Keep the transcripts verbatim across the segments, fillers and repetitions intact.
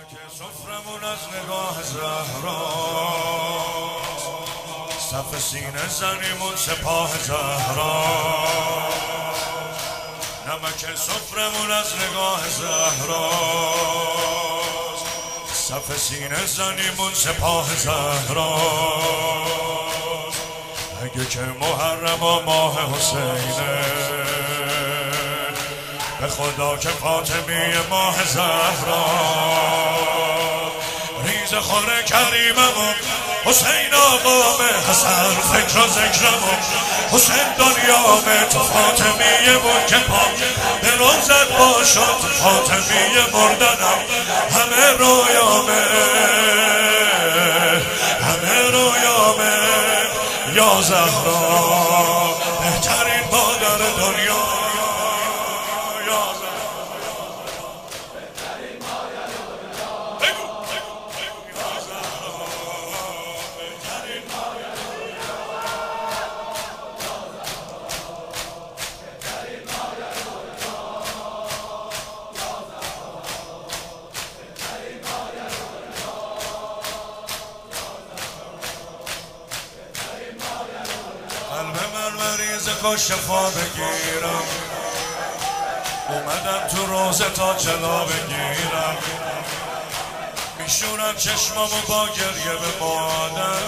نمک سفرمون از نگاه زهرا، صف سینه زنیمون سپاه زهرا. نمک سفرمون از نگاه زهرا، صف سینه زنیمون سپاه زهرا. اگه که محرم و ماه حسینه، به خدا که فاطمی ماه زهرا. ریز خور کریمم حسین آقام، حسن فکر و ذکرم حسین دنیامه. تو فاطمی بود که پا به روزت باشد، فاطمی مردنم همه رویامه، همه رویامه. یا زهرا بهترین مادر دنیا، قلب من مریض کش شفا بگیرم، اومدم تو روزه تا جلا بگیرم. میشورم چشمامو با گریه به مادر،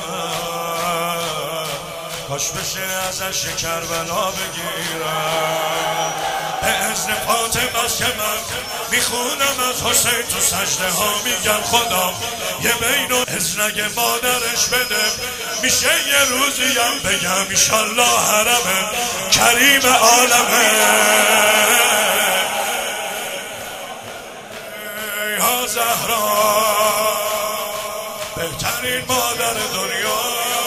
کاش بشه ازش کربلا بگیرم. به اذن فاطمه است که من میخونم از حسین تو سجده ها، میگم خدا یه بین و اذنگ مادرش بده، میشه یه روزیم بگم ایشالله حرم کریم عالمه. یا زهرا بهترین مادر دنیا،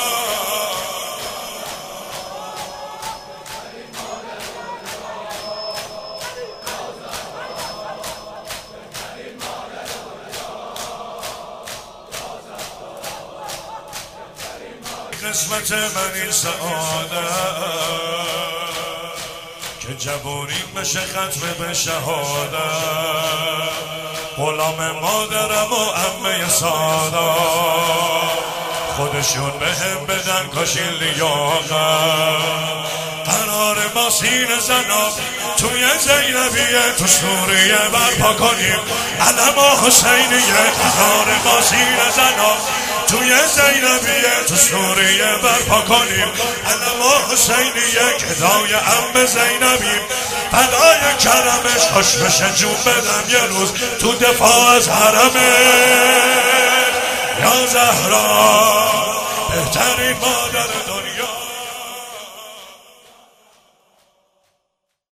قسمت من این سعادت که جوونیم بشه ختم به شهادت. غلام مادرم و عمه سادات، خودشون به هم بدن کاشین لیاقت. قرار ما سینه زنا توی زینبیه، تو سوریه برپا کنیم علم و حسینیه. قرار ما سینه زنا توی زینبیه، تو سوریه برپا کنیم علم و حسینیه. گدای عم زینبیم فدای کرمش، خوش بشه جون بدم یه روز تو دفاع از حرمه. یا زهرا بهترین مادر دنیا.